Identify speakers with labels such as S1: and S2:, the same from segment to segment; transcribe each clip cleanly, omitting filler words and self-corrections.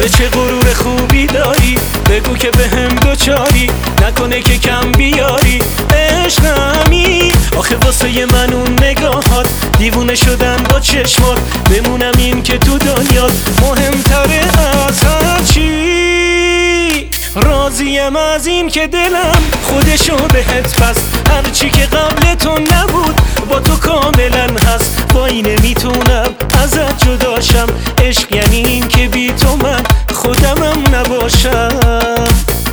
S1: آره چه غرور خوبی داری، بگو که بهم دوچاری، نکنه که کم بیاری. عشقمی آخه واسه من اون نگاهات، دیوونه شدن با چشمات، بمونم این که تو دنیات مهمتره از هر چی. راضیم از این که دلم خودشو بهت بست، هرچی که قبل تو نبود با تو کاملا هست. وای نمیتونم ازت جداشم، عشق یعنی این که بی تو من خودمم نباشم.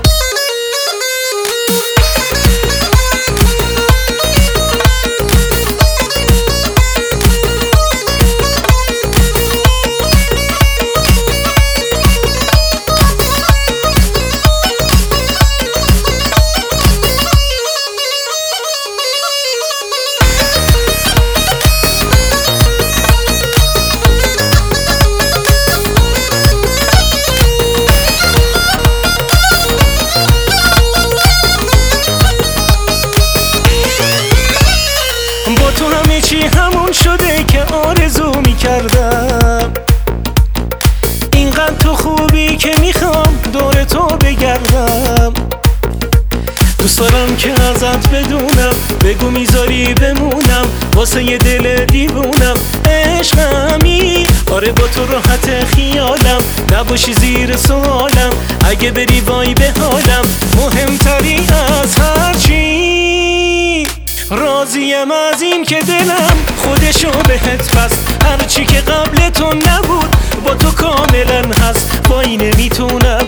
S1: همون شده که آرزو میکردم، اینقدر تو خوبی که میخوام دور تو بگردم. دوست دارم که ازت بدونم، بگو میذاری بمونم واسه یه دل دیوونم. عشقمی آره با تو راحت خیالم، نباشی زیر سوالم، اگه بری وای به حالم مهمتری از هر چی. راضیم از این که دلم خودشو بهت بست، هرچی که قبل تو نبود با تو کاملا هست. وای نمیتونم